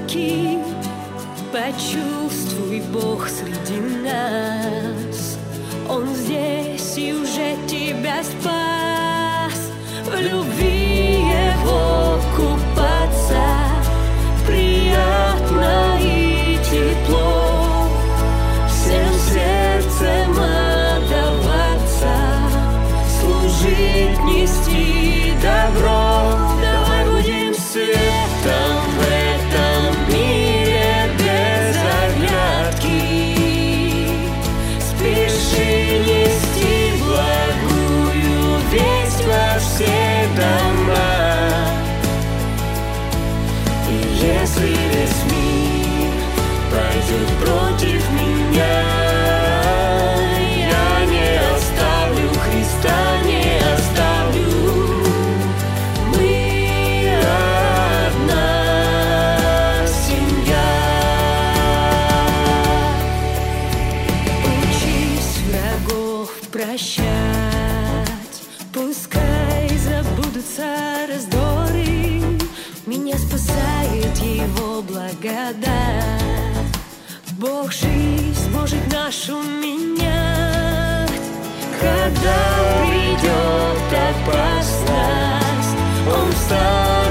разлуки. Почувствуй, Бог среди нас. Он здесь и уже тебя спас. В любви Его купаться приятно и тепло. Всем сердцем отдаваться, служить, нести добро. Давай будем светом в этом мире без оглядки. Спеши нести благую весть во все дома. И если весь мир пойдет против меня, я не оставлю Христа, не оставлю. Мы одна семья. Учись врагов прощать, пускай забудутся раздоры. Меня спасает Его благодать. Бог жизнь может нашу менять. Когда придет опасность, Он встанет